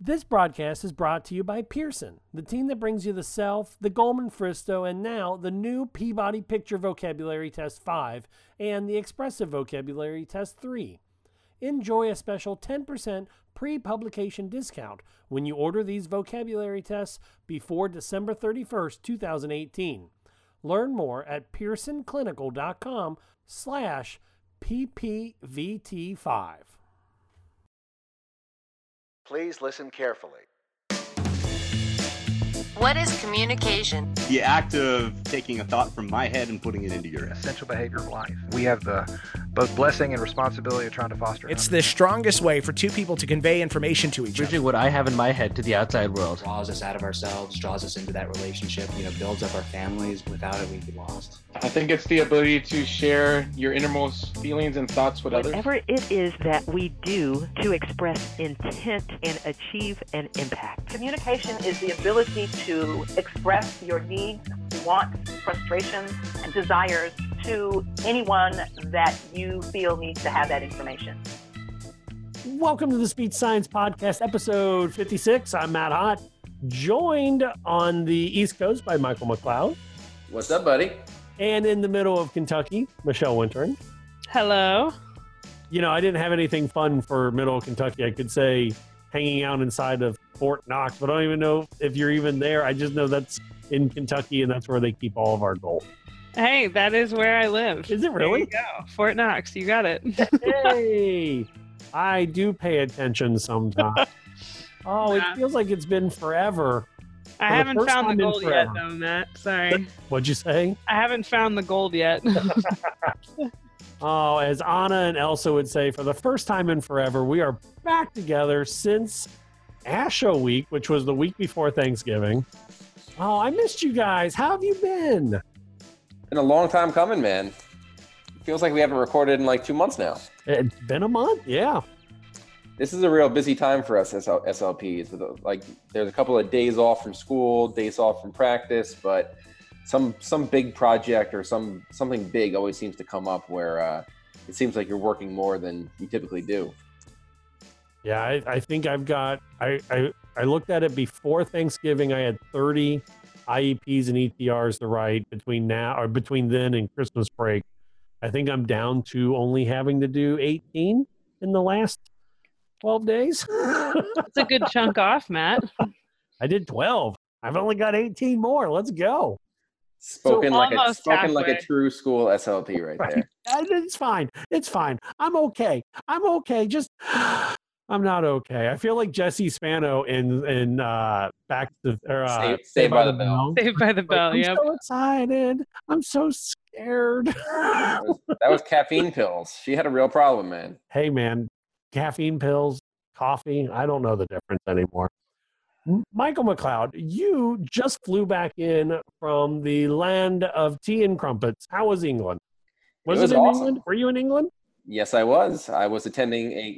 This broadcast is brought to you by Pearson, the team that brings you the Self, the Goldman Fristo, and now the new Peabody Picture Vocabulary Test 5 and the Expressive Vocabulary Test 3. Enjoy a special 10% pre-publication discount when you order these vocabulary tests before December 31st, 2018. Learn more at pearsonclinical.com/PPVT5. Please listen carefully. What is communication? The act of taking a thought from my head and putting it into your head. Essential behavior of life. We have the both blessing and responsibility of trying to foster. It's the strongest way for two people to convey information to each Bridging other. what I have in my head to the outside world. Draws us out of ourselves, draws us into that relationship, builds up our families. Without it, we'd be lost. I think it's the ability to share your innermost feelings and thoughts with others. Whatever it is that we do to express intent and achieve an impact. Communication is the ability to express your needs, wants, frustrations, and desires to anyone that you feel needs to have that information. Welcome to the Speech Science Podcast, episode 56. I'm Matt Hott, joined on the East Coast by Michael McLeod. What's up, buddy? And in the middle of Kentucky, Michelle Wintering. Hello. I didn't have anything fun for middle of Kentucky. I could say hanging out inside of Fort Knox, but I don't even know if you're even there. I just know that's in Kentucky, and that's where they keep all of our gold. Hey, that is where I live. Is it really? There you go. Fort Knox, you got it. Hey, I do pay attention sometimes. Oh, Yeah. It feels like it's been forever. I For the haven't first found the time in gold yet, forever. though, Matt. Sorry. What'd you say? I haven't found the gold yet. Oh, as Anna and Elsa would say, for the first time in forever, we are back together since Asho Week, which was the week before Thanksgiving. Oh, I missed you guys. How have you been? Been a long time coming, man. Feels like we haven't recorded in like 2 months now. It's been a month, yeah. This is a real busy time for us SLPs. There's a couple of days off from school, days off from practice, but some big project or something big always seems to come up where it seems like you're working more than you typically do. Yeah, I think I've got, I looked at it before Thanksgiving. I had 30 IEPs and ETRs to write between then and Christmas break. I think I'm down to only having to do 18 in the last 12 days. That's a good chunk off, Matt. I did 12. I've only got 18 more. Let's go. Spoken like halfway. a true school SLP right there. It's fine. It's fine. I'm okay. Just I'm not okay. I feel like Jesse Spano in Back to Saved by the Bell. Saved by the Bell, I'm so excited. I'm so scared. That was caffeine pills. She had a real problem, man. Hey, man, caffeine pills, coffee, I don't know the difference anymore. Michael McLeod, you just flew back in from the land of tea and crumpets. How was England? Was it in awesome. England? Were you in England? Yes, I was. I was attending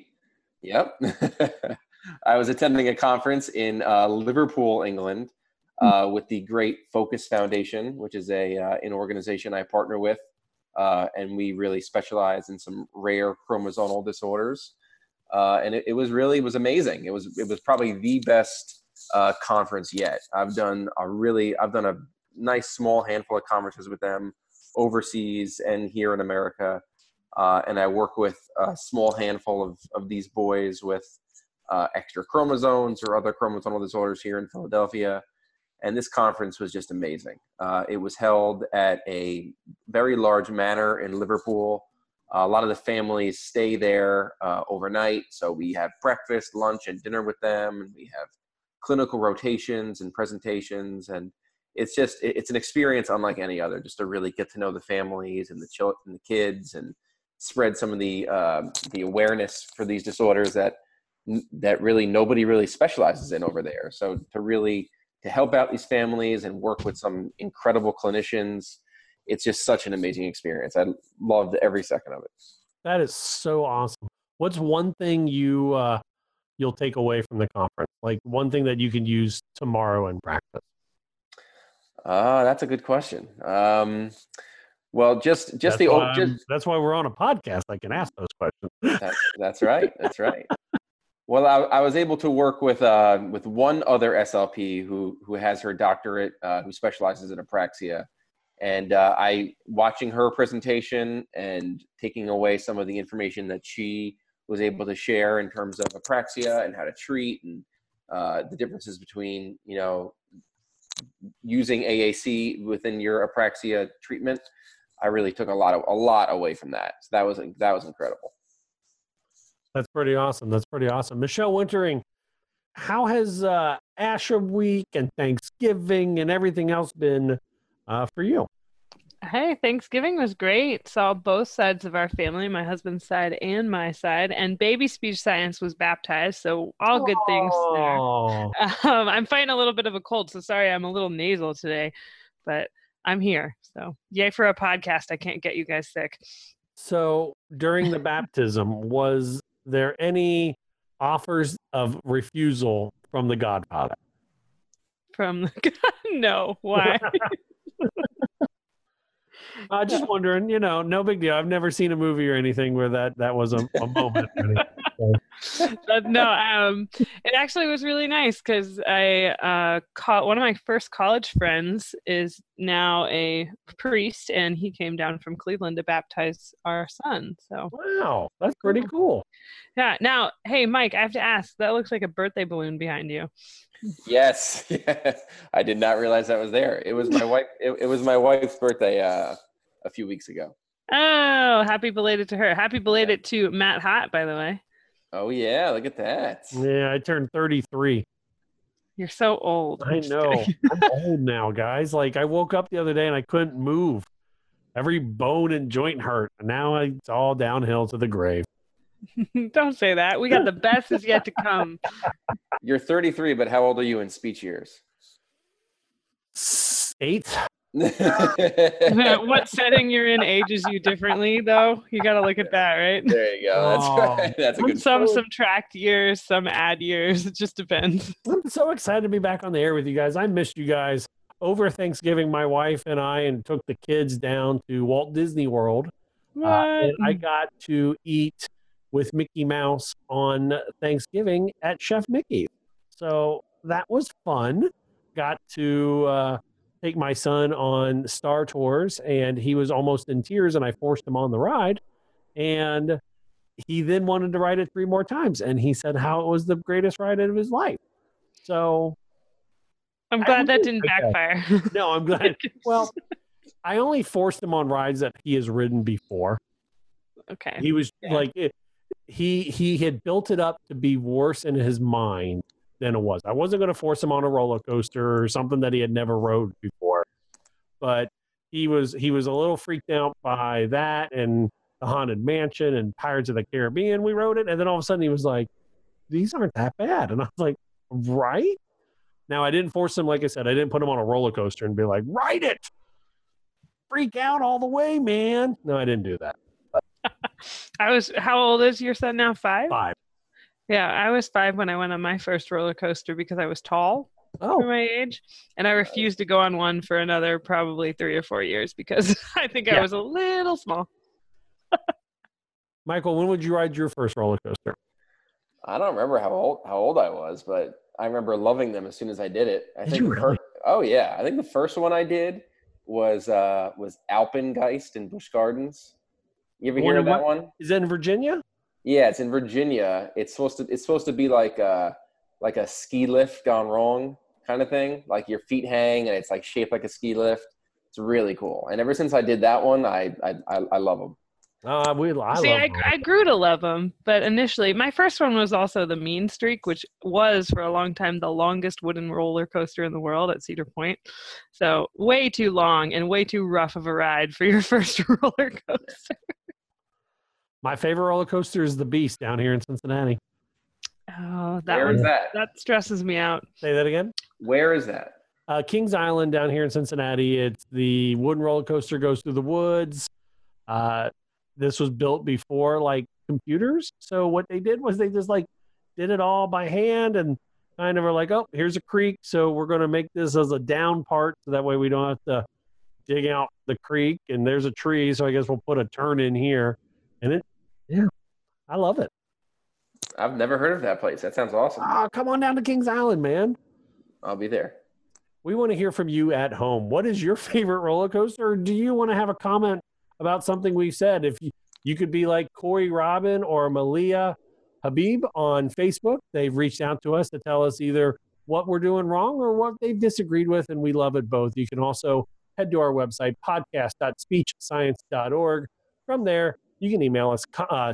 I was attending a conference in Liverpool, England, with the Great Focus Foundation, which is an organization I partner with, and we really specialize in some rare chromosomal disorders. And it was amazing. It was probably the best conference yet. I've done a nice small handful of conferences with them overseas and here in America. And I work with a small handful of these boys with extra chromosomes or other chromosomal disorders here in Philadelphia. And this conference was just amazing. It was held at a very large manor in Liverpool. A lot of the families stay there overnight. So we have breakfast, lunch, and dinner with them. And we have clinical rotations and presentations. And it's an experience unlike any other, just to really get to know the families and the children and the kids and spread some of the awareness for these disorders that really nobody really specializes in over there. So to help out these families and work with some incredible clinicians, it's just such an amazing experience. I loved every second of it. That is so awesome. What's one thing you'll take away from the conference? Like one thing that you can use tomorrow in practice? That's a good question. Well, that's why we're on a podcast. I can ask those questions. That's right. That's right. Well, I was able to work with one other SLP who has her doctorate, who specializes in apraxia, and I watching her presentation and taking away some of the information that she was able to share in terms of apraxia and how to treat and the differences between using AAC within your apraxia treatment. I really took a lot away from that. So that was incredible. That's pretty awesome. That's pretty awesome. Michelle Wintering, how has Asher Week and Thanksgiving and everything else been for you? Hey, Thanksgiving was great. Saw both sides of our family, my husband's side and my side, and baby speech science was baptized, so all good things there. I'm fighting a little bit of a cold, so sorry I'm a little nasal today, but I'm here. So yay for a podcast. I can't get you guys sick. So during the baptism, was there any offers of refusal from the Godfather? No, why? Just wondering, no big deal. I've never seen a movie or anything where that was a moment. No, it actually was really nice because I caught one of my first college friends is now a priest, and he came down from Cleveland to baptize our son. So wow, that's pretty cool. Yeah. Now, hey, Mike, I have to ask. That looks like a birthday balloon behind you. Yes, I did not realize that was there. It was my wife. It was my wife's birthday a few weeks ago. Oh, happy belated to her. Happy belated to Matt Hott, by the way. Oh yeah, look at that. Yeah, I turned 33. You're so old. I know. I'm old now, guys. Like I woke up the other day and I couldn't move. Every bone and joint hurt. And now it's all downhill to the grave. Don't say that. We got the best is yet to come. You're 33, but how old are you in speech years? 8. What setting you're in ages you differently, though. You got to look at that, right? There you go. That's right. That's a good. Some subtract years, some add years. It just depends. I'm so excited to be back on the air with you guys. I missed you guys. Over Thanksgiving, my wife and I took the kids down to Walt Disney World. And I got to eat with Mickey Mouse on Thanksgiving at Chef Mickey's. So that was fun. Got to take my son on Star Tours, and he was almost in tears, and I forced him on the ride. And he then wanted to ride it 3 more times, and he said how it was the greatest ride of his life. So I'm glad that didn't backfire. No, I'm glad. Well, I only forced him on rides that he has ridden before. Okay. He was like, he had built it up to be worse in his mind than it was. I wasn't going to force him on a roller coaster or something that he had never rode before, but he was a little freaked out by that and the Haunted Mansion and Pirates of the Caribbean. We rode it, and then all of a sudden he was like, "These aren't that bad," and I was like, "Right." Now I didn't force him, like I said, I didn't put him on a roller coaster and be like, "Ride it, freak out all the way, man." No, I didn't do that. How old is your son now? 5? 5. Yeah, I was 5 when I went on my first roller coaster because I was tall for my age, and I refused to go on one for another probably 3 or 4 years because I think I was a little small. Michael, when would you ride your first roller coaster? I don't remember how old I was, but I remember loving them as soon as I did it. I think really? Oh yeah, I think the first one I did was Alpengeist in Busch Gardens. You ever hear of that one? Is that in Virginia? Yeah, it's in Virginia. It's supposed to be like a ski lift gone wrong kind of thing. Like your feet hang and it's like shaped like a ski lift. It's really cool. And ever since I did that one, I love them. I grew to love them, but initially my first one was also the Mean Streak, which was for a long time the longest wooden roller coaster in the world at Cedar Point. So way too long and way too rough of a ride for your first roller coaster. My favorite roller coaster is the Beast down here in Cincinnati. Oh, Where is that? That stresses me out. Say that again? Where is that? Kings Island down here in Cincinnati. It's the wooden roller coaster goes through the woods. This was built before like computers. So what they did was they just like did it all by hand and kind of were like, oh, here's a creek. So we're going to make this as a down part. So that way we don't have to dig out the creek, and there's a tree. So I guess we'll put a turn in here. And I love it. I've never heard of that place. That sounds awesome. Come on down to Kings Island, man. I'll be there. We want to hear from you at home. What is your favorite roller coaster? Or do you want to have a comment about something we said? If you could be like Corey Robin or Malia Habib on Facebook. They've reached out to us to tell us either what we're doing wrong or what they've disagreed with, and we love it both. You can also head to our website, podcast.speechscience.org. From there, you can email us,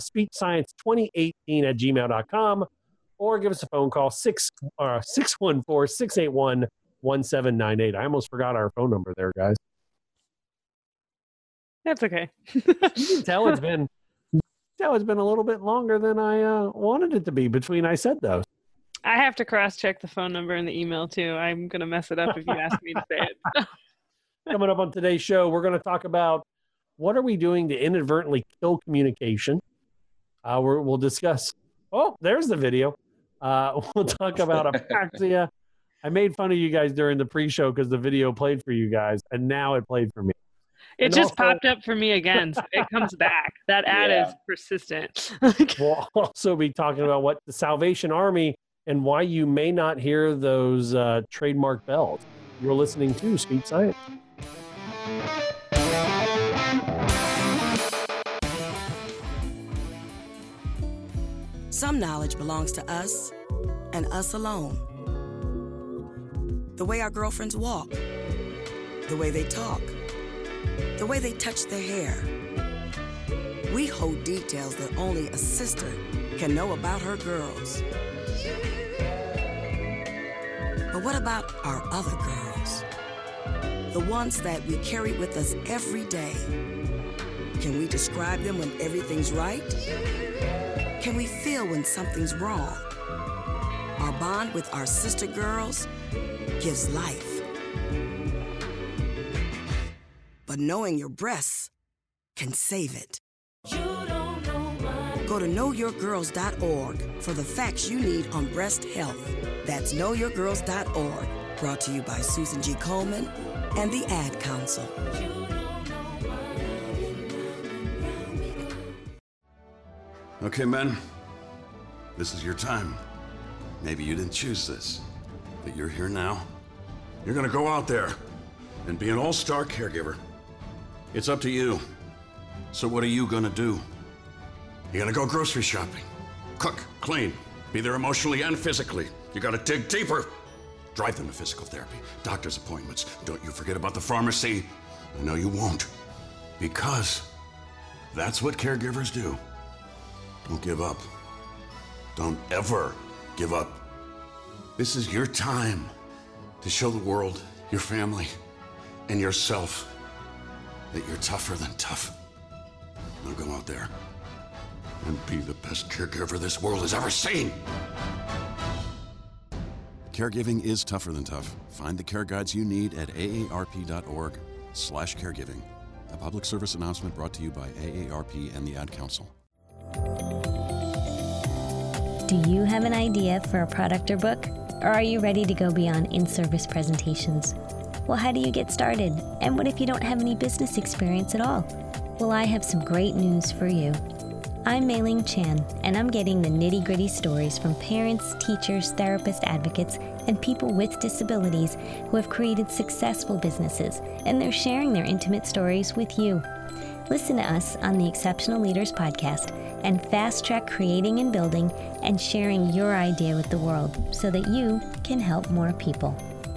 speechscience2018@gmail.com, or give us a phone call, 614-681-1798. I almost forgot our phone number there, guys. That's okay. You can tell it's been a little bit longer than I wanted it to be between I said those. I have to cross-check the phone number and the email, too. I'm going to mess it up if you ask me to say it. Coming up on today's show, we're going to talk about what are we doing to inadvertently kill communication. We'll discuss. Oh, there's the video. We'll talk about apraxia. I made fun of you guys during the pre-show because the video played for you guys, and now it played for me. It just popped up for me again, so it comes back. That ad is persistent. We'll also be talking about what the Salvation Army and why you may not hear those trademark bells. You're listening to Speech Science. Some knowledge belongs to us and us alone. The way our girlfriends walk, the way they talk, the way they touch their hair. We hold details that only a sister can know about her girls. But what about our other girls? The ones that we carry with us every day. Can we describe them when everything's right? Can we feel when something's wrong? Our bond with our sister girls gives life. But knowing your breasts can save it. Go to knowyourgirls.org for the facts you need on breast health. That's knowyourgirls.org. Brought to you by Susan G. Coleman and the Ad Council. Okay, men. This is your time. Maybe you didn't choose this, but you're here now. You're gonna go out there and be an all-star caregiver. It's up to you. So what are you gonna do? You're gonna go grocery shopping, cook, clean, be there emotionally and physically. You gotta dig deeper. Drive them to physical therapy, doctor's appointments. Don't you forget about the pharmacy. I know you won't, because that's what caregivers do. Don't give up. Don't ever give up. This is your time to show the world, your family, and yourself that you're tougher than tough. Now go out there and be the best caregiver this world has ever seen. Caregiving is tougher than tough. Find the care guides you need at aarp.org/caregiving. A public service announcement brought to you by AARP and the Ad Council. Do you have an idea for a product or book? Or are you ready to go beyond in-service presentations? Well, how do you get started? And what if you don't have any business experience at all? Well, I have some great news for you. I'm Mei-Ling Chan, and I'm getting the nitty-gritty stories from parents, teachers, therapists, advocates, and people with disabilities who have created successful businesses, and they're sharing their intimate stories with you. Listen to us on the Exceptional Leaders Podcast and fast-track creating and building and sharing your idea with the world so that you can help more people.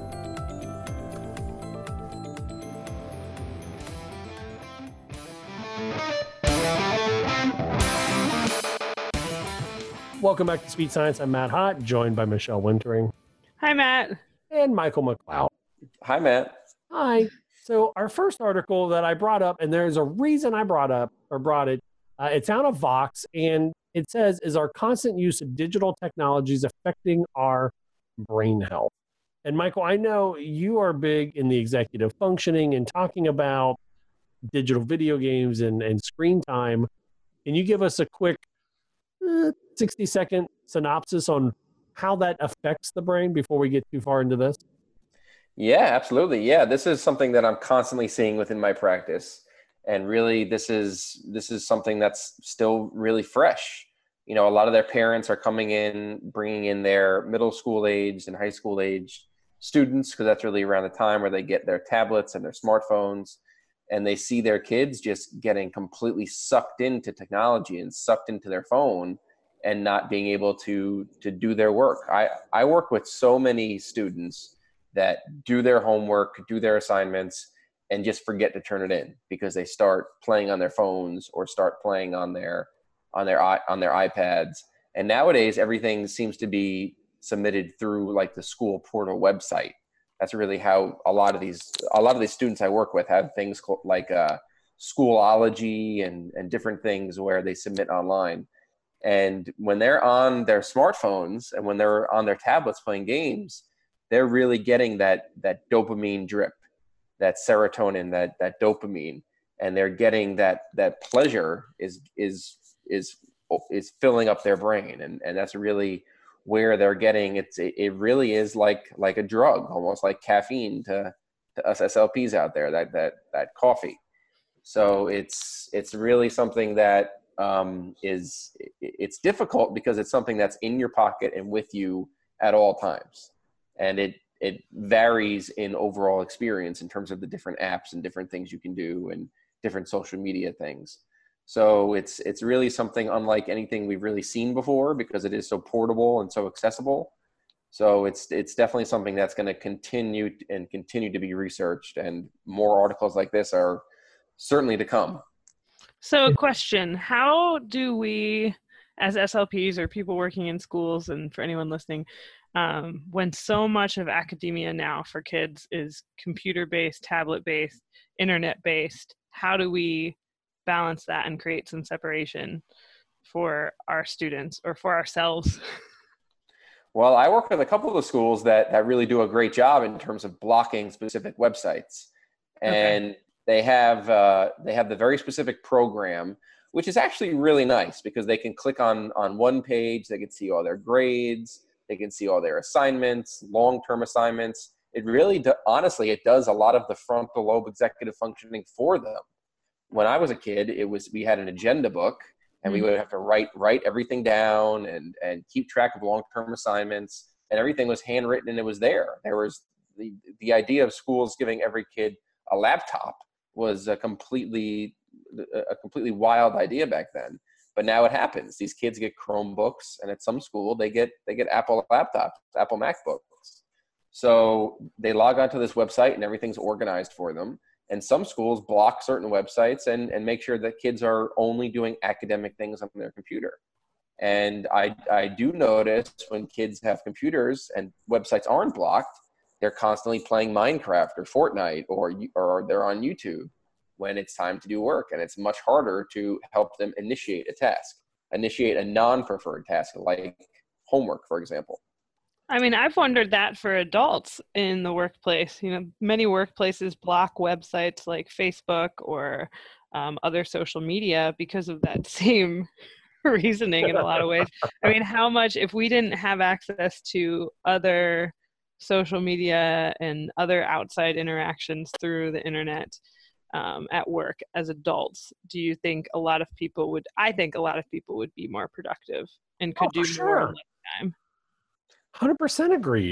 Welcome back to Speech Science. I'm Matt Hott, joined by Michelle Wintering. Hi, Matt. And Michael McLeod. Hi, Matt. Hi. So our first article that I brought up, and there's a reason I brought it, it's out of Vox, and it says, is our constant use of digital technologies affecting our brain health? And Michael, I know you are big in the executive functioning and talking about digital video games and screen time. Can you give us a quick 60-second synopsis on how that affects the brain before we get too far into this? Yeah, absolutely. Yeah, this is something that I'm constantly seeing within my practice. And really, this is something that's still really fresh. A lot of their parents are coming in, bringing in their middle school age and high school age students, because that's really around the time where they get their tablets and their smartphones, and they see their kids just getting completely sucked into technology and sucked into their phone and not being able to do their work. I work with so many students that do their homework, do their assignments, and just forget to turn it in because they start playing on their phones or start playing on their iPads. And nowadays, everything seems to be submitted through like the school portal website. That's really how a lot of these students I work with have things like Schoolology and different things where they submit online. And when they're on their smartphones and when they're on their tablets playing games, they're really getting that dopamine drip, that serotonin, that dopamine, and they're getting that pleasure is filling up their brain, and that's really where they're getting it really is like a drug, almost like caffeine to us SLPs out there, that coffee. So it's really something that it's difficult because it's something that's in your pocket and with you at all times, and it varies in overall experience in terms of the different apps and different things you can do and different social media things. So it's really something unlike anything we've really seen before because it is so portable and so accessible. So it's definitely something that's going to continue to be researched, and more articles like this are certainly to come. So a question, how do we as SLPs or people working in schools, and for anyone listening, when so much of academia now for kids is computer-based, tablet-based, internet-based, how do we balance that and create some separation for our students or for ourselves? Well, I work with a couple of the schools that really do a great job in terms of blocking specific websites. And they have the very specific program, which is actually really nice because they can click on one page, they can see all their grades, they can see all their assignments, long-term assignments. It really, honestly, it does a lot of the frontal lobe executive functioning for them. When I was a kid, we had an agenda book, and we would have to write everything down and keep track of long-term assignments, and everything was handwritten and it was there. There was the idea of schools giving every kid a laptop was a completely wild idea back then. But now it happens. These kids get Chromebooks, and at some school they get Apple laptops, Apple MacBooks. So they log onto this website and everything's organized for them. And some schools block certain websites and make sure that kids are only doing academic things on their computer. And I do notice when kids have computers and websites aren't blocked, they're constantly playing Minecraft or Fortnite or they're on YouTube when it's time to do work. And it's much harder to help them initiate a non-preferred task like homework, for example. I mean, I've wondered that for adults in the workplace. Many workplaces block websites like Facebook or other social media because of that same reasoning in a lot of ways. I mean, how much, if we didn't have access to other social media and other outside interactions through the internet at work as adults, do you think a lot of people would, I think a lot of people would be more productive and could do more in less time? 100% agreed.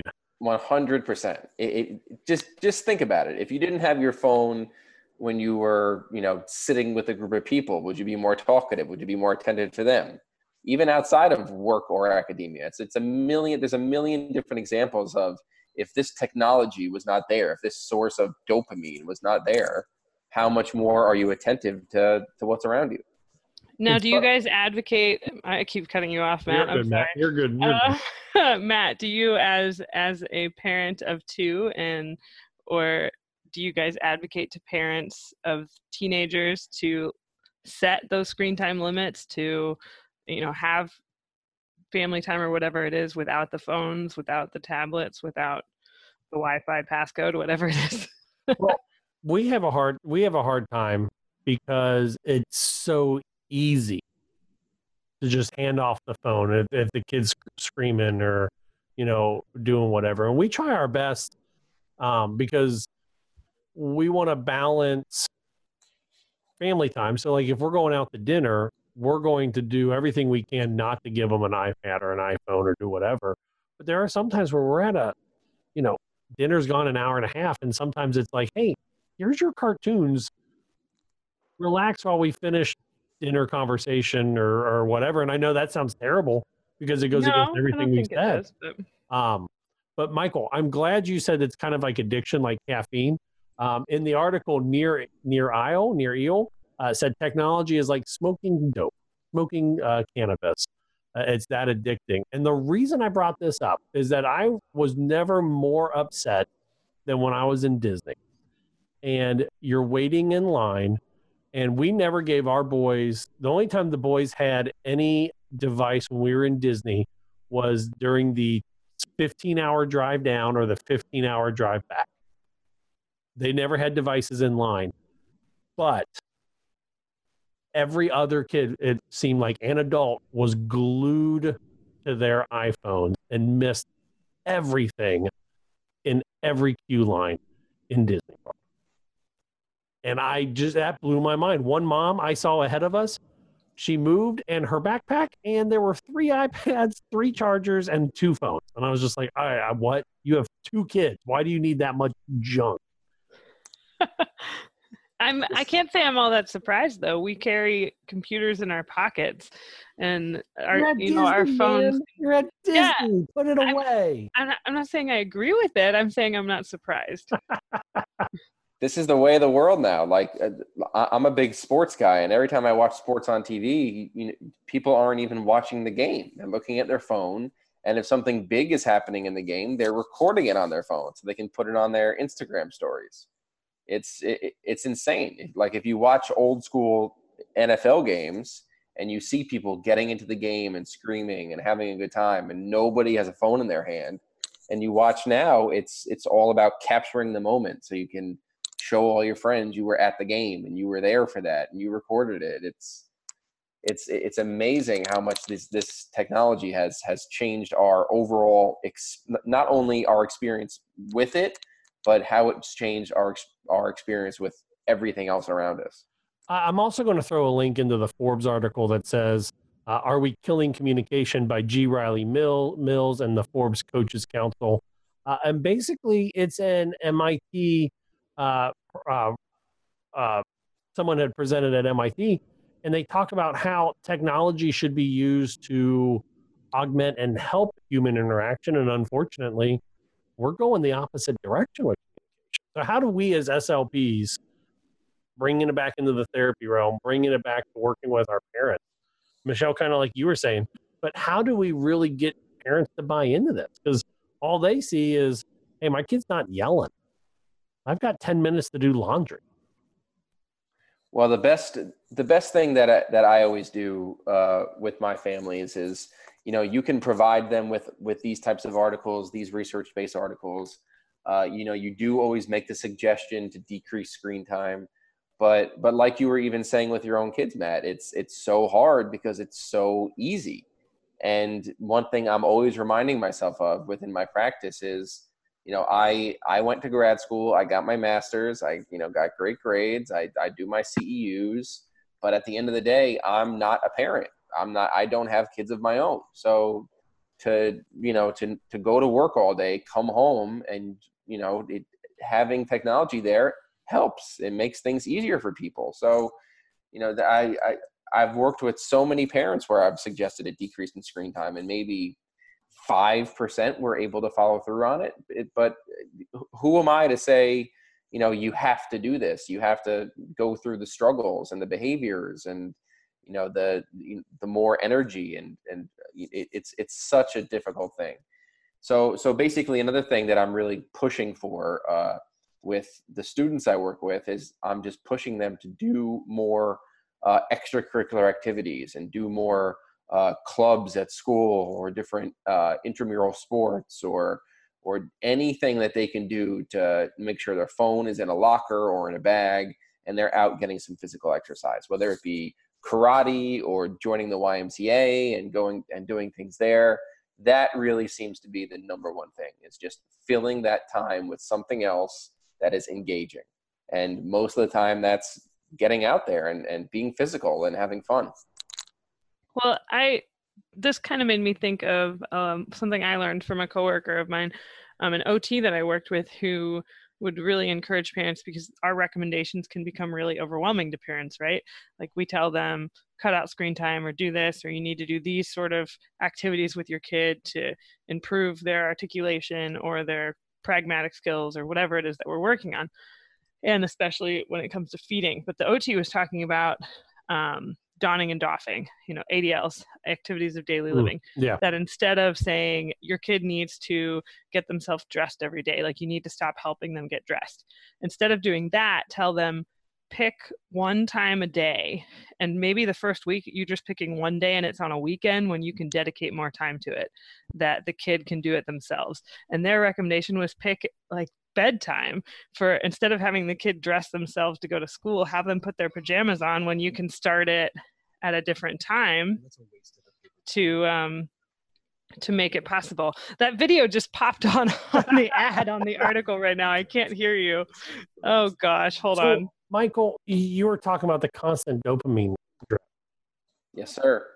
100%. Just think about it. If you didn't have your phone when you were, sitting with a group of people, would you be more talkative? Would you be more attentive to them? Even outside of work or academia, there's a million different examples of if this technology was not there, if this source of dopamine was not there, how much more are you attentive to what's around you? Now, do you guys advocate? I keep cutting you off, Matt. You're good, Matt. You're good. Matt, do you, as a parent of two, or do you guys advocate to parents of teenagers to set those screen time limits to, have family time or whatever it is without the phones, without the tablets, without the Wi-Fi passcode, whatever it is? Well, we have a hard time because it's so easy to just hand off the phone if the kid's screaming or doing whatever, and we try our best because we want to balance family time. So like if we're going out to dinner, we're going to do everything we can not to give them an iPad or an iPhone or do whatever. But there are some times where we're at dinner's gone an hour and a half, and sometimes it's like, hey, here's your cartoons. Relax while we finish dinner conversation or whatever. And I know that sounds terrible because it goes against everything we've said. But Michael, I'm glad you said it's kind of like addiction, like caffeine. In the article, Near Eel said technology is like smoking dope, smoking cannabis. It's that addicting. And the reason I brought this up is that I was never more upset than when I was in Disney. And you're waiting in line, and we never gave our boys, the only time the boys had any device when we were in Disney was during the 15-hour drive down or the 15-hour drive back. They never had devices in line. But every other kid, it seemed like, an adult, was glued to their iPhones and missed everything in every queue line in Disney Park. And that blew my mind. One mom I saw ahead of us, she moved and her backpack, and there were 3 iPads, 3 chargers, and 2 phones. And I was just like, all right, what? You have 2 kids. Why do you need that much junk? I can't say I'm all that surprised though. We carry computers in our pockets, and our phones. Man. You're at Disney. Yeah, put it away. I'm not saying I agree with it. I'm saying I'm not surprised. This is the way of the world now. Like, I'm a big sports guy, and every time I watch sports on TV, people aren't even watching the game. They're looking at their phone, and if something big is happening in the game, they're recording it on their phone so they can put it on their Instagram stories. It's insane. Like, if you watch old school NFL games and you see people getting into the game and screaming and having a good time, and nobody has a phone in their hand, and you watch now, it's all about capturing the moment so you can show all your friends you were at the game and you were there for that and you recorded it. It's amazing how much this technology has changed our overall not only our experience with it, but how it's changed our experience with everything else around us. I'm also going to throw a link into the Forbes article that says, Are We Killing Communication by G. Riley Mills and the Forbes Coaches Council. And basically, it's an MIT, someone had presented at MIT, and they talked about how technology should be used to augment and help human interaction. And unfortunately, we're going the opposite direction with communication. So how do we as SLPs, bringing it back into the therapy realm, bringing it back to working with our parents? Michelle, kind of like you were saying, but how do we really get parents to buy into this? Because all they see is, hey, my kid's not yelling. I've got 10 minutes to do laundry. Well, the best thing that I always do with my families is, you can provide them with these types of articles, these research-based articles. You do always make the suggestion to decrease screen time, but like you were even saying with your own kids, Matt, it's so hard because it's so easy. And one thing I'm always reminding myself of within my practice is, I went to grad school, I got my master's, I got great grades, I do my CEUs, but at the end of the day, I'm not a parent. I don't have kids of my own. So to go to work all day, come home, and, having technology there helps. It makes things easier for people. So, I've worked with so many parents where I've suggested a decrease in screen time, and maybe 5% were able to follow through on it. But who am I to say, you have to do this? You have to go through the struggles and the behaviors and, the more energy, and it's such a difficult thing. So basically, another thing that I'm really pushing for with the students I work with is I'm just pushing them to do more extracurricular activities and do more clubs at school, or different intramural sports, or anything that they can do to make sure their phone is in a locker or in a bag and they're out getting some physical exercise, whether it be karate or joining the YMCA and going and doing things there. That really seems to be the number one thing, is just filling that time with something else that is engaging. And most of the time that's getting out there and being physical and having fun. Well, this kind of made me think of something I learned from a coworker of mine, an OT that I worked with, who would really encourage parents, because our recommendations can become really overwhelming to parents, right? Like we tell them, cut out screen time or do this, or you need to do these sort of activities with your kid to improve their articulation or their pragmatic skills or whatever it is that we're working on. And especially when it comes to feeding. But the OT was talking about donning and doffing, ADLs, activities of daily living. Yeah. That instead of saying your kid needs to get themselves dressed every day, like you need to stop helping them get dressed. Instead of doing that, tell them pick one time a day. And maybe the first week you're just picking one day and it's on a weekend when you can dedicate more time to it, that the kid can do it themselves. And their recommendation was pick like bedtime for, instead of having the kid dress themselves to go to school, have them put their pajamas on when you can start it at a different time to make it possible. That video just popped on the ad on the article right now. I can't hear you. Oh gosh, hold on. Michael, you were talking about the constant dopamine drip. Yes, sir.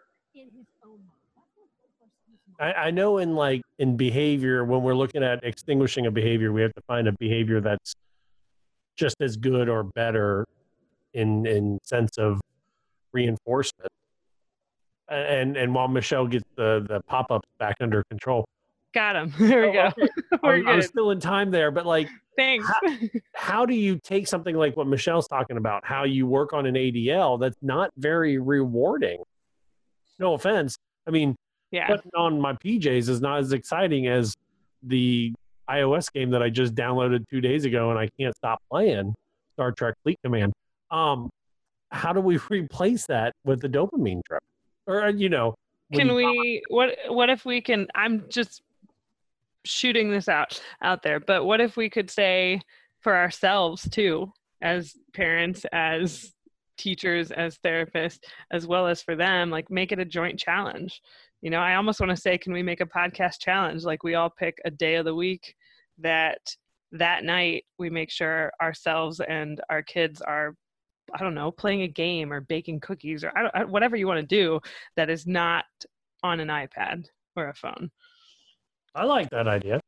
I know in behavior, when we're looking at extinguishing a behavior, we have to find a behavior that's just as good or better in sense of reinforcement. And while Michelle gets the pop-ups back under control. Got him. There we go. Okay. We're good. I'm still in time there, but thanks. How do you take something like what Michelle's talking about, how you work on an ADL that's not very rewarding? No offense. I mean, putting on my PJs is not as exciting as the iOS game that I just downloaded 2 days ago and I can't stop playing, Star Trek Fleet Command. How do we replace that with the dopamine trip? Or, can we, what if we can, I'm just shooting this out there, but what if we could say for ourselves too, as parents, as teachers, as therapists, as well as for them, like make it a joint challenge. I almost want to say, can we make a podcast challenge? Like we all pick a day of the week that night we make sure ourselves and our kids are, I don't know, playing a game or baking cookies or whatever you want to do that is not on an iPad or a phone. I like that idea.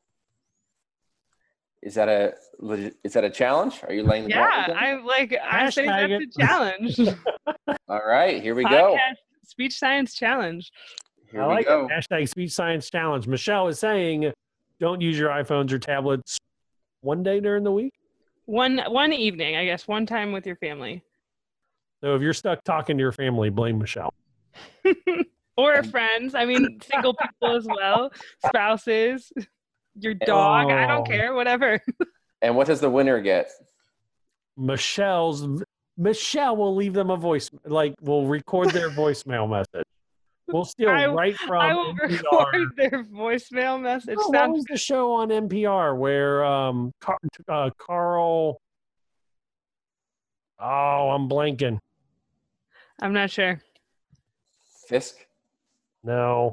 Is that a challenge? Are you laying the ground? Yeah, I say that's a challenge. All right, here we go. Speech science challenge. Here we go. Hashtag speech science challenge. Michelle is saying, don't use your iPhones or tablets one day during the week. One evening, I guess, one time with your family. So if you're stuck talking to your family, blame Michelle. Or friends. I mean, single people as well. Spouses, your dog. I don't care, whatever. And what does the winner get? Michelle will leave them a voice, we'll record their voicemail message. We'll steal right from I will NPR. record their voicemail message. What was the show on NPR where Carl? Oh, I'm blanking. I'm not sure. Fisk? No.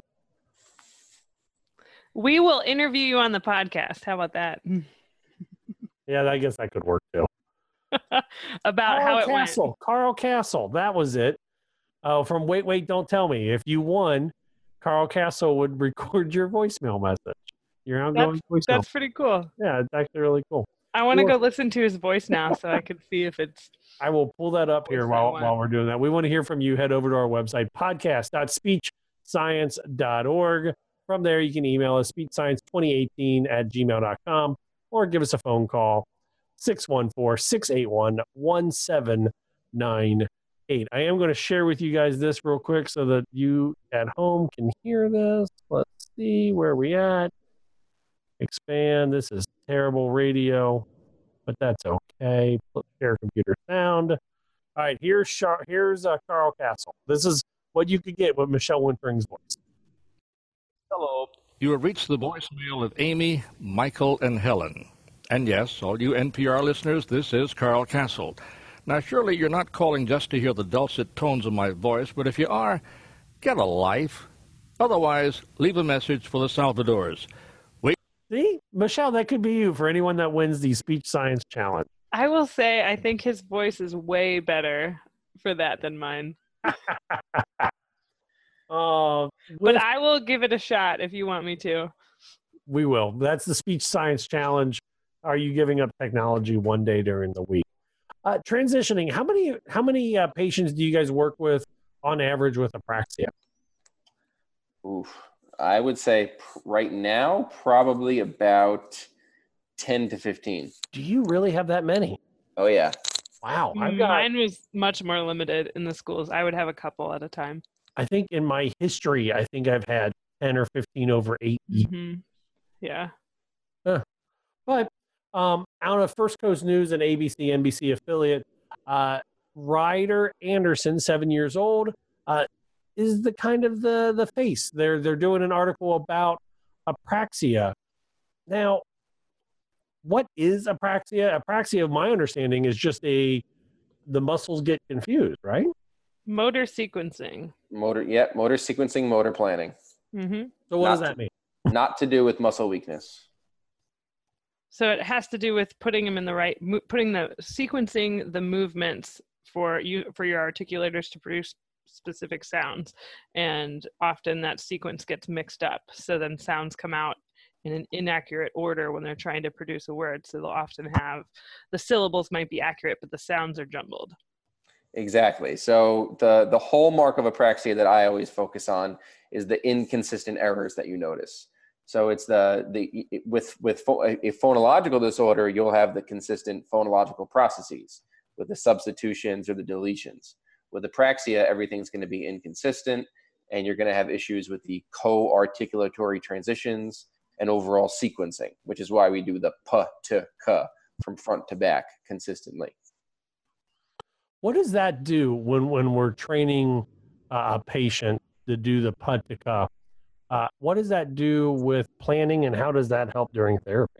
We will interview you on the podcast. How about that? Yeah, I guess that could work too. About how it went. Carl Castle. That was it. From Wait, Don't Tell Me. If you won, Carl Castle would record your voicemail message. Your outgoing voicemail. That's pretty cool. Yeah, it's actually really cool. I want to go listen to his voice now so I can see if it's... I will pull that up here while we're doing that. We want to hear from you. Head over to our website, podcast.speechscience.org. From there, you can email us, speechscience2018@gmail.com, or give us a phone call, 614-681-1798. I am going to share with you guys this real quick so that you at home can hear this. Let's see where we at. Expand. This is terrible radio, but that's okay. Share computer sound. All right, here's Carl Castle. This is what you could get with Michelle Wintering's voice. Hello. You have reached the voicemail of Amy, Michael, and Helen. And yes, all you NPR listeners, this is Carl Castle. Now, surely you're not calling just to hear the dulcet tones of my voice, but if you are, get a life. Otherwise, leave a message for the Salvadors. See? Michelle, that could be you for anyone that wins the Speech Science Challenge. I will say, I think his voice is way better for that than mine. But I will give it a shot if you want me to. We will. That's the Speech Science Challenge. Are you giving up technology one day during the week? Transitioning, how many patients do you guys work with on average with apraxia? Oof. I would say right now, probably about 10 to 15. Do you really have that many? Oh, yeah. Wow. Mine was much more limited in the schools. I would have a couple at a time. I think in my history, I think I've had 10 or 15 over 8 years. Mm-hmm. Yeah. But out of First Coast News and ABC, NBC affiliate, Ryder Anderson, 7 years old, is the kind of the face. They're doing an article about apraxia. Now, what is apraxia? Apraxia, my understanding, is just the muscles get confused, right? Motor sequencing. Motor sequencing, motor planning. Mm-hmm. So what does that mean? Not to do with muscle weakness. So it has to do with putting them in the right, sequencing the movements for your articulators to produce specific sounds, and often that sequence gets mixed up. So then sounds come out in an inaccurate order when they're trying to produce a word. So they'll often have the syllables might be accurate, but the sounds are jumbled. Exactly. So the hallmark of apraxia that I always focus on is the inconsistent errors that you notice. So it's with a phonological disorder, you'll have the consistent phonological processes with the substitutions or the deletions. With apraxia, everything's going to be inconsistent, and you're going to have issues with the co-articulatory transitions and overall sequencing, which is why we do the p to k from front to back consistently. What does that do when we're training a patient to do the p to k? What does that do with planning, and how does that help during therapy?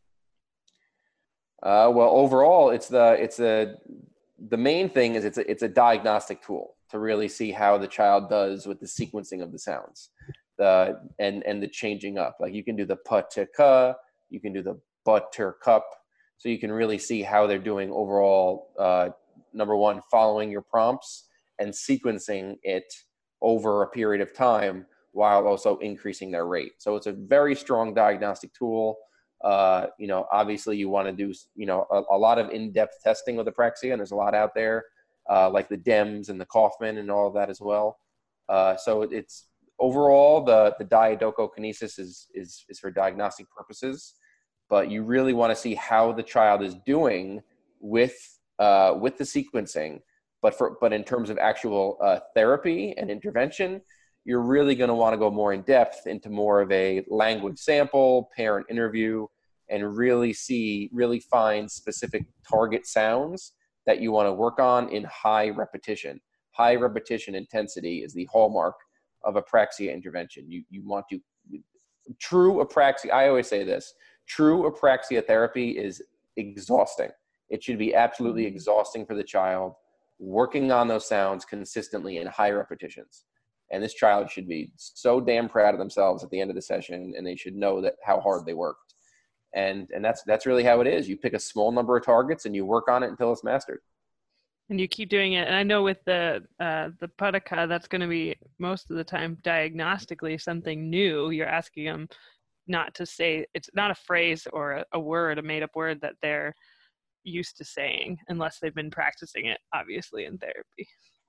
Well, overall, the main thing is it's a diagnostic tool to really see how the child does with the sequencing of the sounds, and the changing up. Like you can do the p to k, you can do the butter cup, so you can really see how they're doing overall. Number one, following your prompts and sequencing it over a period of time while also increasing their rate. So it's a very strong diagnostic tool. Obviously you want to do, a lot of in-depth testing with apraxia, and there's a lot out there, like the DEMS and the Kaufman and all of that as well. So it's overall the diadochokinesis is for diagnostic purposes, but you really want to see how the child is doing with the sequencing. But in terms of actual therapy and intervention, you're really going to want to go more in depth into more of a language sample, parent interview, and really find specific target sounds that you want to work on in high repetition. High repetition intensity is the hallmark of apraxia intervention. You want to, true apraxia, I always say this, true apraxia therapy is exhausting. It should be absolutely exhausting for the child, working on those sounds consistently in high repetitions. And this child should be so damn proud of themselves at the end of the session, and they should know that how hard they worked. And that's really how it is. You pick a small number of targets and you work on it until it's mastered. And you keep doing it. And I know with the Padaka, that's going to be most of the time diagnostically something new. You're asking them not to say, it's not a phrase or a word, a made up word that they're used to saying, unless they've been practicing it, obviously, in therapy.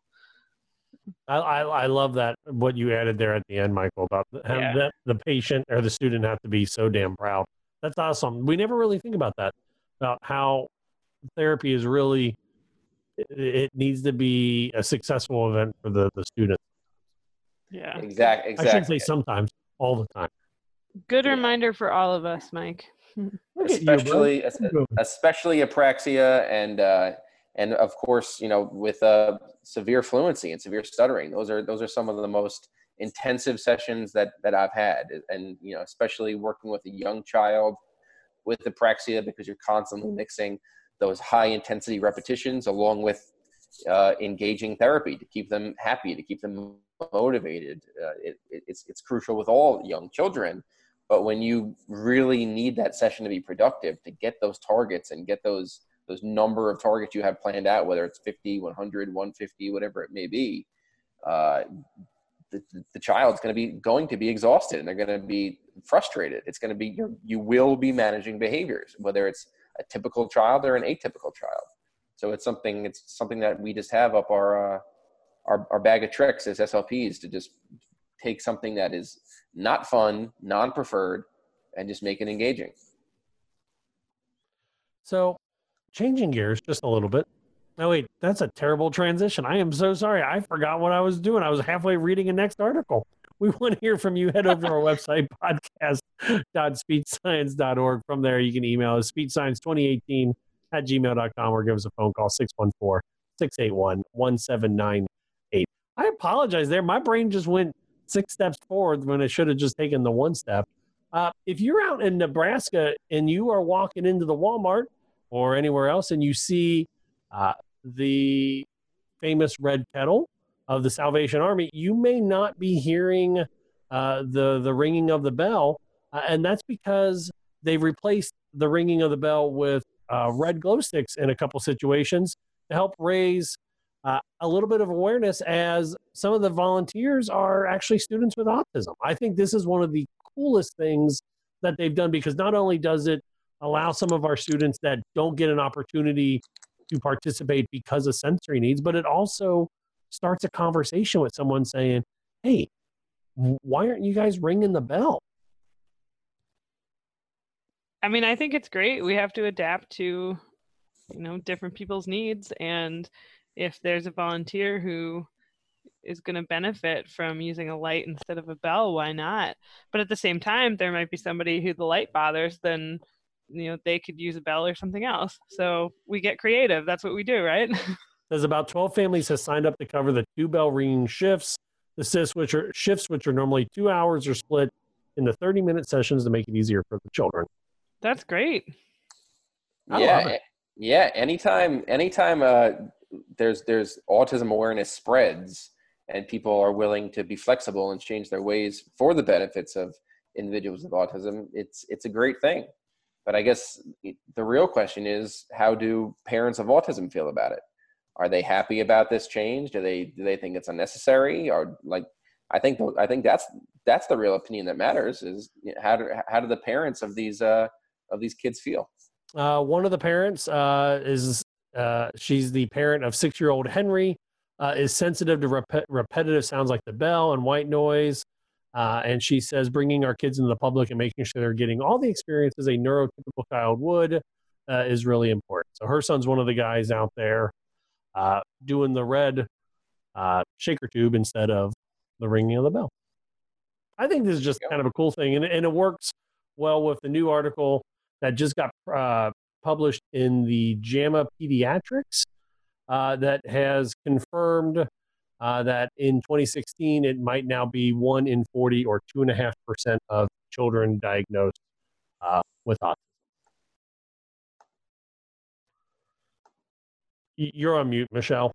I love that, what you added there at the end, Michael, about that the patient or the student have to be so damn proud. That's awesome. We never really think about that, about how therapy is really, it needs to be a successful event for the student. Yeah, exactly. I shouldn't say sometimes, all the time. Good reminder for all of us, Mike. Especially apraxia and of course, with severe fluency and severe stuttering. Those are some of the most intensive sessions that I've had, and especially working with a young child with apraxia, because you're constantly mixing those high intensity repetitions along with engaging therapy to keep them happy, to keep them motivated. It's crucial with all young children. But when you really need that session to be productive, to get those targets and get those number of targets you have planned out, whether it's 50, 100, 150, whatever it may be, the child's going to be exhausted, and they're going to be frustrated. It's going to be, you will be managing behaviors, whether it's a typical child or an atypical child. So it's something that we just have up our bag of tricks as SLPs, to just take something that is not fun, non-preferred, and just make it engaging. So changing gears just a little bit. No, wait, that's a terrible transition. I am so sorry. I forgot what I was doing. I was halfway reading a next article. We want to hear from you. Head over to our website, podcast.speechscience.org. From there, you can email us, speechscience2018@gmail.com, or give us a phone call, 614-681-1798. I apologize there. My brain just went 6 steps forward when it should have just taken the 1 step. If you're out in Nebraska and you are walking into the Walmart or anywhere else and you see the famous red kettle of the Salvation Army, you may not be hearing the ringing of the bell, and that's because they've replaced the ringing of the bell with red glow sticks in a couple situations to help raise a little bit of awareness, as some of the volunteers are actually students with autism. I think this is one of the coolest things that they've done, because not only does it allow some of our students that don't get an opportunity to participate because of sensory needs, but it also starts a conversation with someone saying, hey, why aren't you guys ringing the bell? I mean, I think it's great. We have to adapt to, different people's needs. And if there's a volunteer who is going to benefit from using a light instead of a bell, why not? But at the same time, there might be somebody who the light bothers, then they could use a bell or something else. So we get creative. That's what we do, right? There's about 12 families have signed up to cover the 2 bell ringing shifts. The shifts, which are normally 2 hours, are split into 30-minute sessions to make it easier for the children. That's great. Yeah. Anytime there's autism awareness spreads, and people are willing to be flexible and change their ways for the benefits of individuals with autism, it's a great thing. But I guess the real question is, how do parents of autism feel about it? Are they happy about this change? Do they think it's unnecessary? Or I think that's the real opinion that matters, is how do the parents of these kids feel? One of the parents is she's the parent of 6-year-old Henry, is sensitive to repetitive sounds like the bell and white noise. And she says bringing our kids into the public and making sure they're getting all the experiences a neurotypical child would is really important. So her son's one of the guys out there doing the red shaker tube instead of the ringing of the bell. I think this is just kind of a cool thing. And it works well with the new article that just got published in the JAMA Pediatrics that has confirmed that in 2016, it might now be 1 in 40, or 2.5% of children diagnosed with autism. You're on mute, Michelle.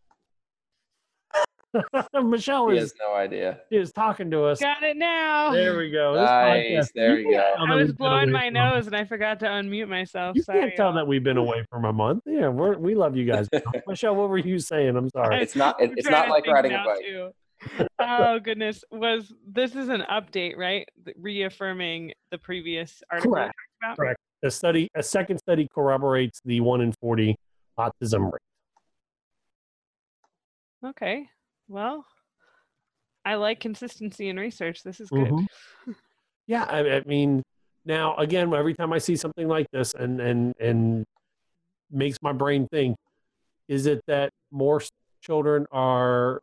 Michelle has no idea. Is talking to us. Got it now. There we go. Nice. There we go. I was blowing my nose and I forgot to unmute myself. You can't tell that we've been away from a month. Yeah, we love you guys. Michelle, what were you saying? I'm sorry. It's not like riding a bike. Oh goodness. This is an update, right? Reaffirming the previous article we talked about? Correct. A second study corroborates the 1 in 40 autism rate. Okay. Well, I like consistency in research. This is good. Mm-hmm. Yeah, I mean, now again, every time I see something like this, and makes my brain think, is it that more children are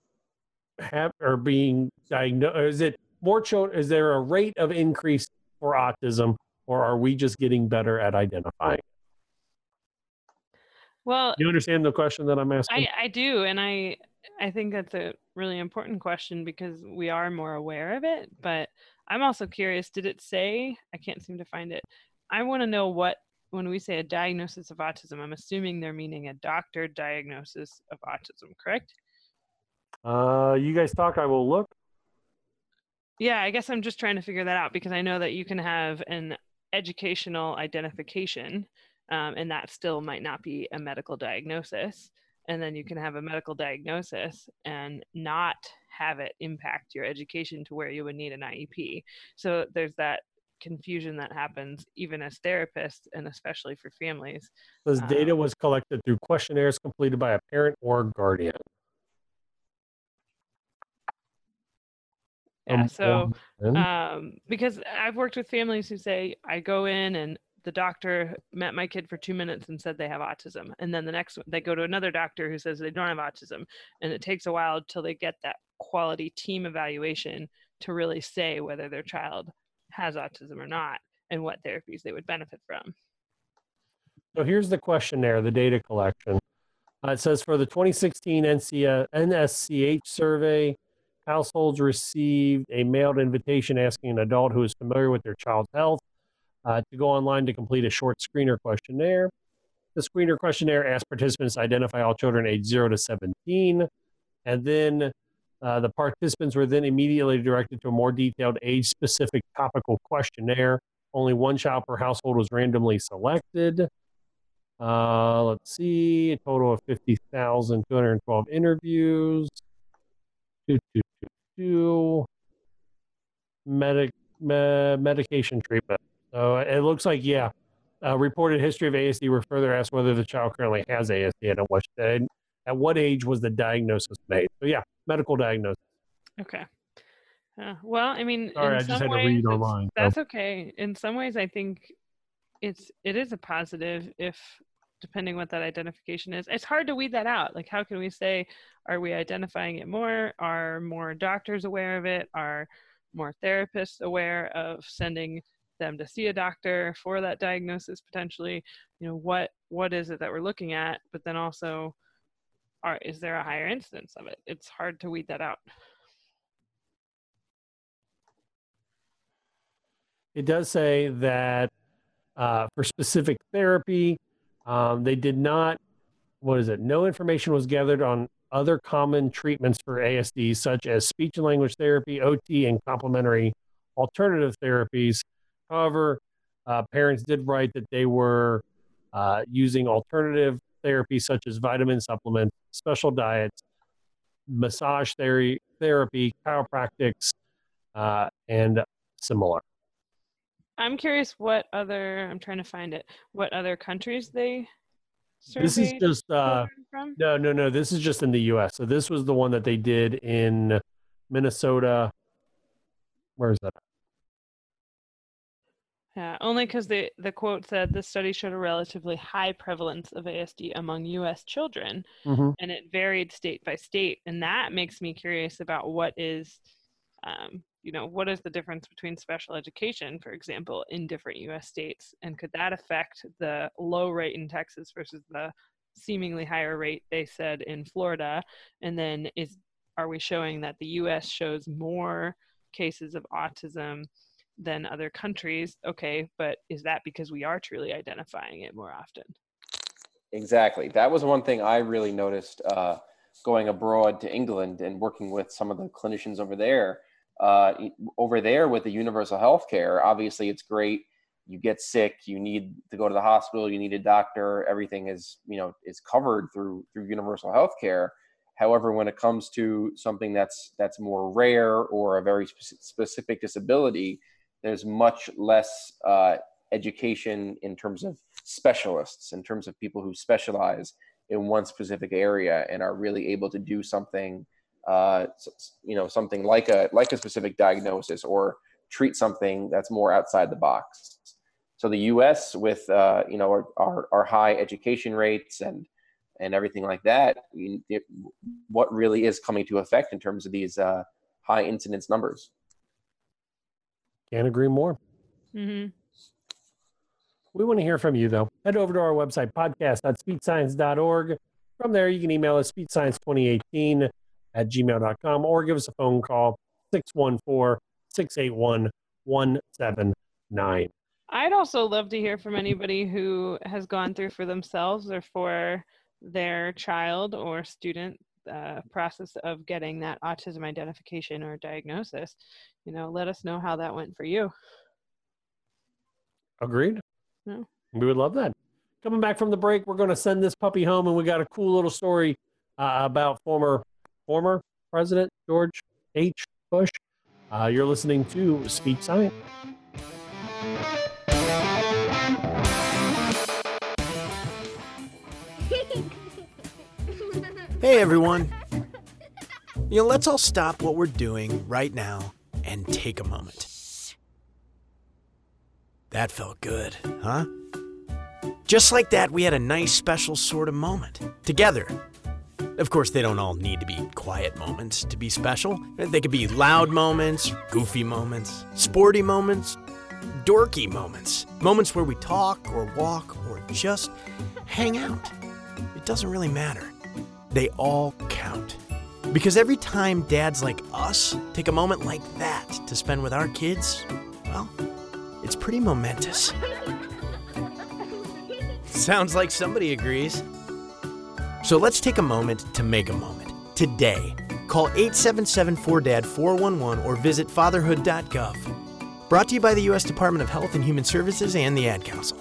being diagnosed? Or is it more children? Is there a rate of increase for autism, or are we just getting better at identifying? Well, you understand the question that I'm asking? I do, and I think that's a really important question, because we are more aware of it. But I'm also curious, did it say, I can't seem to find it. I want to know when we say a diagnosis of autism, I'm assuming they're meaning a doctor diagnosis of autism, correct? You guys talk, I will look. Yeah, I guess I'm just trying to figure that out, because I know that you can have an educational identification, and that still might not be a medical diagnosis. and then you can have a medical diagnosis and not have it impact your education to where you would need an IEP. So there's that confusion that happens even as therapists, and especially for families. This data was collected through questionnaires completed by a parent or guardian. Yeah, so because I've worked with families who say, I go in and the doctor met my kid for 2 minutes and said they have autism. And then the next one, they go to another doctor who says they don't have autism. And it takes a while till they get that quality team evaluation to really say whether their child has autism or not and what therapies they would benefit from. So here's the questionnaire, the data collection. It says for the 2016 NSCH survey, households received a mailed invitation asking an adult who is familiar with their child's health to go online to complete a short screener questionnaire. The screener questionnaire asks participants to identify all children aged 0 to 17, and then the participants were then immediately directed to a more detailed age-specific topical questionnaire. Only one child per household was randomly selected. Let's see, a total of 50,212 interviews. Medication treatment. So it looks like, reported history of ASD were further asked whether the child currently has ASD and at what age was the diagnosis made. So medical diagnosis. Okay. Well, I mean, sorry, I just had to read online. That's okay. In some ways, I think it is a positive if, depending what that identification is. It's hard to weed that out. Like, how can we say, are we identifying it more? Are more doctors aware of it? Are more therapists aware of sending them to see a doctor for that diagnosis potentially? You know, what is it that we're looking at? But then also, is there a higher incidence of it? It's hard to weed that out. It does say that for specific therapy, they did not, no information was gathered on other common treatments for ASD, such as speech and language therapy, OT, and complementary alternative therapies. However, parents did write that they were using alternative therapies such as vitamin supplements, special diets, massage therapy, chiropractics, and similar. I'm curious what other countries they surveyed. This is just no. This is just in the U.S. So this was the one that they did in Minnesota. Where is that? Yeah, only because the quote said the study showed a relatively high prevalence of ASD among U.S. children, and it varied state by state, and that makes me curious about what is the difference between special education, for example, in different U.S. states, and could that affect the low rate in Texas versus the seemingly higher rate they said in Florida? And then are we showing that the U.S. shows more cases of autism than other countries? Okay, but is that because we are truly identifying it more often? Exactly. That was one thing I really noticed going abroad to England and working with some of the clinicians over there. With the universal health care, obviously it's great. You get sick, you need to go to the hospital, you need a doctor, everything is covered through universal health care. However, when it comes to something that's more rare or a very specific disability, there's much less education in terms of specialists, in terms of people who specialize in one specific area and are really able to do something something like a specific diagnosis or treat something that's more outside the box. So the U.S. with our high education rates and everything like that, what really is coming to effect in terms of these high incidence numbers? Can't agree more. Mm-hmm. We want to hear from you, though. Head over to our website, podcast.speechscience.org. From there, you can email us speechscience2018@gmail.com or give us a phone call, 614-681-179. I'd also love to hear from anybody who has gone through for themselves or for their child or student process of getting that autism identification or diagnosis. Let us know how that went for you. Agreed. Yeah. We would love that. Coming back from the break, we're going to send this puppy home, and we got a cool little story about former President George H. Bush. You're listening to Speech Science. Hey everyone. Let's all stop what we're doing right now and take a moment. That felt good, huh? Just like that, we had a nice special sort of moment together. Of course, they don't all need to be quiet moments to be special. They could be loud moments, goofy moments, sporty moments, dorky moments. Moments where we talk or walk or just hang out. It doesn't really matter. They all count. Because every time dads like us take a moment like that to spend with our kids, well, it's pretty momentous. Sounds like somebody agrees. So let's take a moment to make a moment. Today, call 877-4DAD-411 or visit fatherhood.gov. Brought to you by the U.S. Department of Health and Human Services and the Ad Council.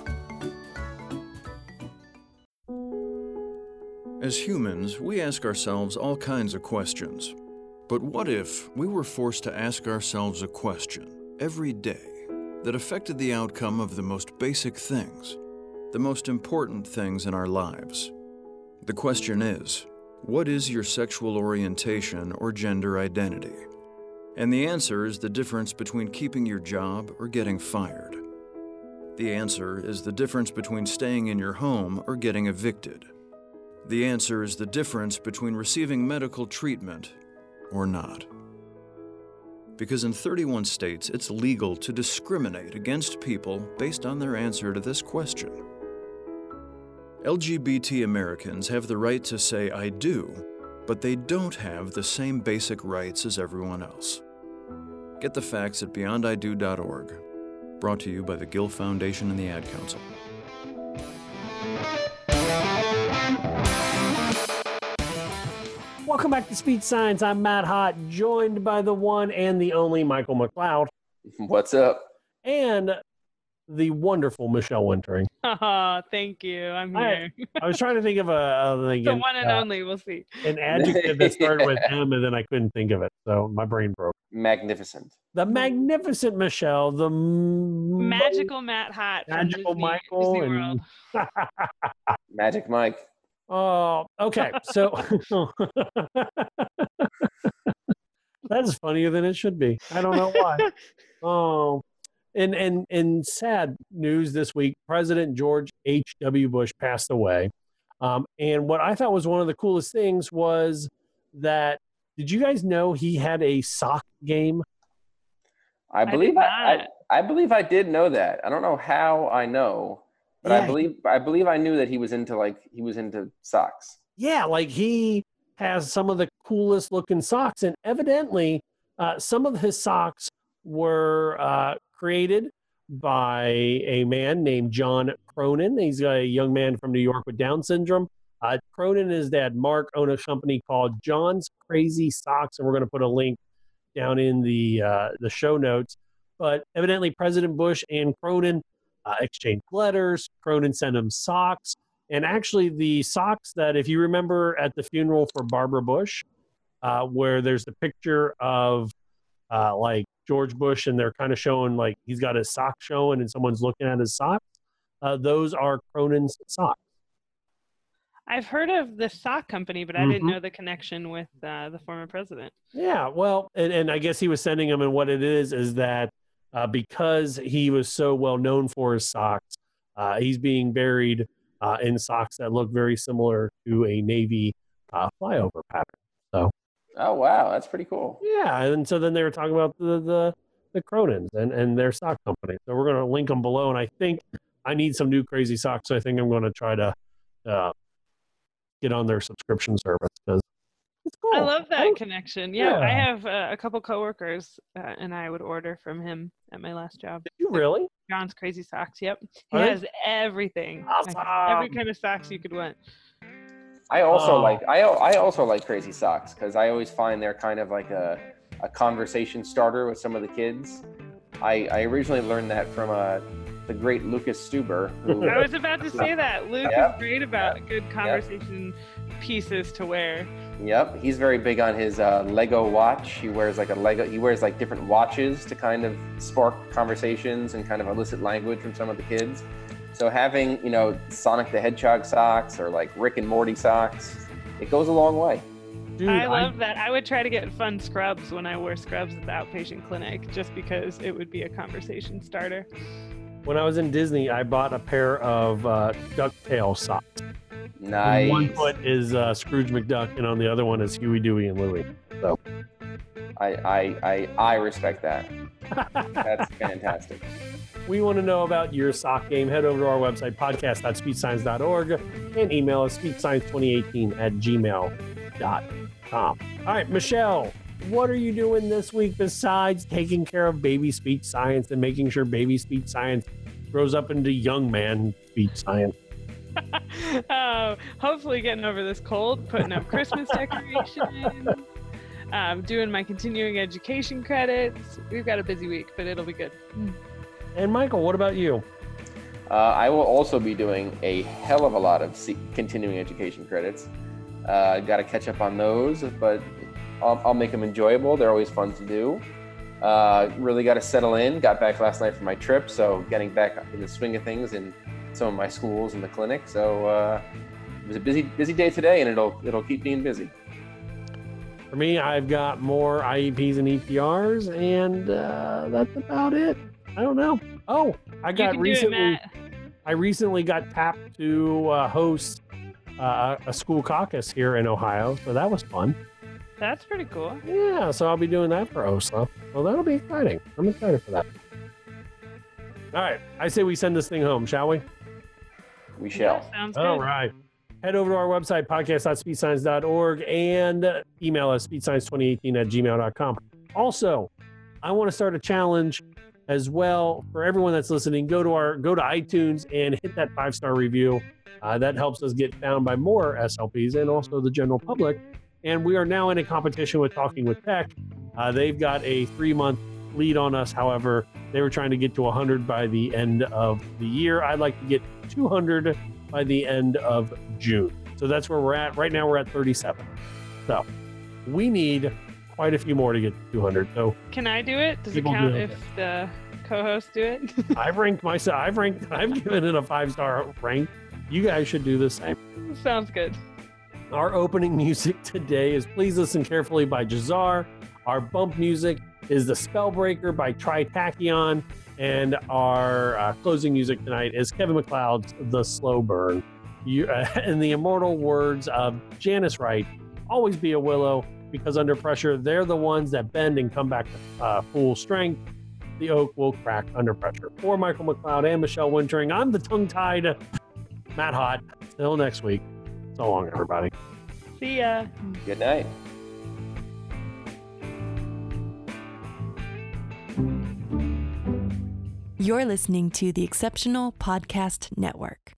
As humans, we ask ourselves all kinds of questions. But what if we were forced to ask ourselves a question every day that affected the outcome of the most basic things, the most important things in our lives? The question is, what is your sexual orientation or gender identity? And the answer is the difference between keeping your job or getting fired. The answer is the difference between staying in your home or getting evicted. The answer is the difference between receiving medical treatment or not. Because in 31 states, it's legal to discriminate against people based on their answer to this question. LGBT Americans have the right to say I do, but they don't have the same basic rights as everyone else. Get the facts at beyondido.org. Brought to you by the Gill Foundation and the Ad Council. Welcome back to Speech Science. I'm Matt Hott, joined by the one and the only Michael McLeod. What's up? And the wonderful Michelle Wintering. Oh, thank you. I'm here. I was trying to think of the one and only. We'll see. An adjective that started with M, and then I couldn't think of it, so my brain broke. Magnificent. The magnificent Michelle. The magical Matt Hott. Magical Disney, Michael. Disney World. Magic Mike. Oh, okay. So that's funnier than it should be. I don't know why. Oh, and sad news this week: President George H.W. Bush passed away. And what I thought was one of the coolest things was that, did you guys know he had a sock game? I believe I did know that. I don't know how I know. But yeah, I believe I knew that he was into socks. Yeah, like he has some of the coolest looking socks, and evidently some of his socks were created by a man named John Cronin. He's a young man from New York with Down syndrome. Cronin and his dad Mark own a company called John's Crazy Socks, and we're going to put a link down in the show notes. But evidently President Bush and Cronin exchanged letters. Cronin sent him socks. And actually the socks that, if you remember at the funeral for Barbara Bush, where there's the picture of like George Bush, and they're kind of showing like he's got his sock showing and someone's looking at his socks. Those are Cronin's socks. I've heard of the sock company, but I didn't know the connection with the former president. Yeah, well, and I guess he was sending them, and what it is that because he was so well known for his socks, he's being buried in socks that look very similar to a Navy flyover pattern. So, oh wow, that's pretty cool. Yeah, and so then they were talking about the Cronins and their sock company. So we're going to link them below, and I think I need some new crazy socks. So I think I'm going to try to get on their subscription service because it's cool. I love that connection. Yeah, I have a couple coworkers, and I would order from him at my last job. Did you really? John's Crazy Socks. Yep, he has everything. Awesome. Every kind of socks you could want. I also like Crazy Socks because I always find they're kind of like a conversation starter with some of the kids. I originally learned that from the great Lucas Stuber. Who, I was about to say that. Luke is great about good conversation pieces to wear. Yep, he's very big on his Lego watch. He wears like different watches to kind of spark conversations and kind of elicit language from some of the kids. So having, Sonic the Hedgehog socks or like Rick and Morty socks, it goes a long way. Dude, I love that. I would try to get fun scrubs when I wore scrubs at the outpatient clinic, just because it would be a conversation starter. When I was in Disney, I bought a pair of DuckTales socks. Nice. And one foot is Scrooge McDuck, and on the other one is Huey, Dewey, and Louie. So I respect that. That's fantastic. We want to know about your sock game. Head over to our website, podcast.speechscience.org, and email us speechscience2018@gmail.com. All right, Michelle, what are you doing this week besides taking care of baby speech science and making sure baby speech science grows up into young man speech science? Hopefully getting over this cold, putting up Christmas decorations, doing my continuing education credits. We've got a busy week, but it'll be good. And Michael, what about you? I will also be doing a hell of a lot of continuing education credits. Got to catch up on those, but I'll make them enjoyable. They're always fun to do. Really got to settle in. Got back last night from my trip, so getting back in the swing of things in some of my schools and the clinic. So it was a busy day today, and it'll keep being busy. For me, I've got more IEPs and EPRs, and that's about it. I don't know. Oh, I recently got tapped to host a school caucus here in Ohio, so that was fun. That's pretty cool. Yeah, so I'll be doing that for OSLA. Well, that'll be exciting. I'm excited for that. All right, I say we send this thing home, shall we? We shall. Sounds good. All right. Head over to our website, podcast.speechscience.org, and email us, speechscience2018@gmail.com. Also, I want to start a challenge as well for everyone that's listening. Go to iTunes and hit that 5-star review. That helps us get found by more SLPs and also the general public. And we are now in a competition with Talking with Tech. They've got a 3-month lead on us. However, they were trying to get to 100 by the end of the year. I'd like to get 200 by the end of June. So that's where we're at. Right now we're at 37. So we need quite a few more to get to 200. So can I do it? Does it count if the co-hosts do it? I've ranked myself. I've given it a 5-star rank. You guys should do the same. Sounds good. Our opening music today is Please Listen Carefully by Jazar. Our bump music is The Spellbreaker by Tritachyon. And our closing music tonight is Kevin MacLeod's The Slow Burn. In the immortal words of Janice Wright, always be a willow, because under pressure, they're the ones that bend and come back to full strength. The oak will crack under pressure. For Michael MacLeod and Michelle Wintering, I'm the tongue-tied Matt Hott. Till next week. So long, everybody. See ya. Good night. You're listening to the Exceptional Podcast Network.